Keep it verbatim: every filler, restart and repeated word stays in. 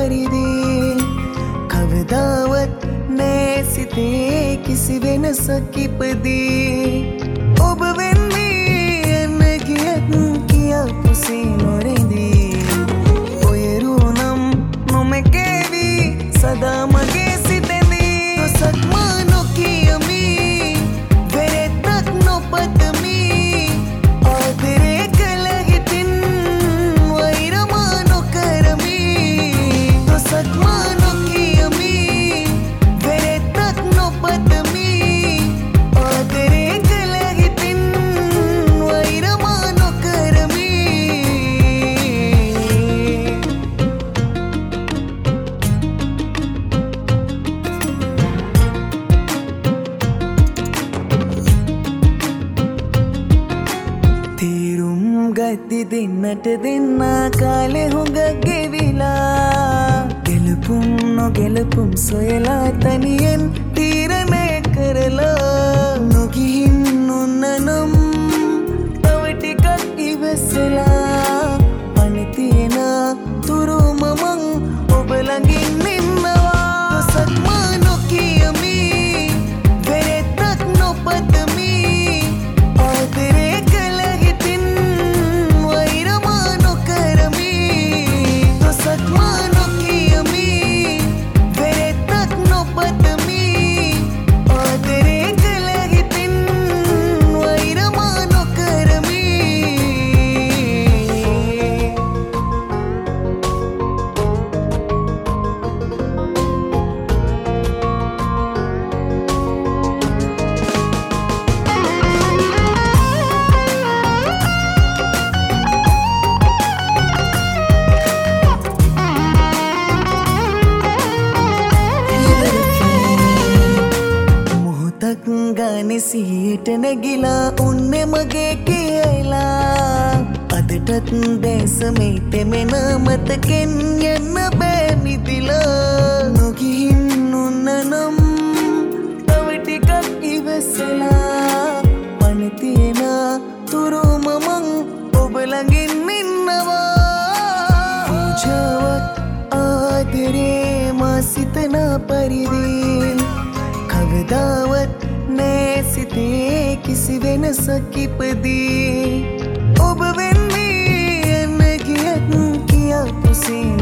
පරිදි කවදාවත් නෑ සිතේ කිසි වෙනසක් ඉපදී ඔබ වෙන්නේ එන්න ගියත් කියපු සීනොරෙදී ඔයරුනම් නොමකේවි සදා මගේ සිතෙදී නොසක් මා නොකියමි වෙරෙත්තක් නොපතමි ආදරේ කළ හිතින් වෛරමා නොකරමි නොසක් මා නොකියමි වෙරෙත්තක් නොපතමි ආදරේ කළ හිතින් වෛරමා නොකරමි තීරුම් ගති දෙන්නට දෙන්නා කාලෙ හුඟ ගෙවිලා ගැලපුම් නොගැලපුම් සොයලා තනියෙන් තීරණය කරලා නොගිහින් නොන්නනම් තව ටිකක් ඉවසලා අනිතියන තුරුම මං ඔබ ළඟින් ඉන්නවා නොසක් මා නොකියමි වෙරෙත්තක් නොපතමි ආදරේ කළ හිතින් වෛරමා නොකරමි නොසක් මා නොකියමි වෙරෙත්තක් නොපතමි ආදරේ කළ හිතින් වෛරමා නොකරමි මොහොතක් ගානේ සිහියට නැගිලා උන්නේ මගේ කියලා අදටත් දැස මේ තෙමෙන මතකෙන් යන්න බෑ මිදිලා නොගිහින් නොන්නනම් තව ටිකක් ඉවසලා පණ තියෙන තුරුම මං ඔබ ළඟින් ඉන්නවා පූජාවක් ආදරේ මා සිතන පරිදි කවදාවත් නෑ සිතේ කිසි වෙනසක් ඉපදී ඔබ වෙන්නේ එන්න ගියත් කියපු සීන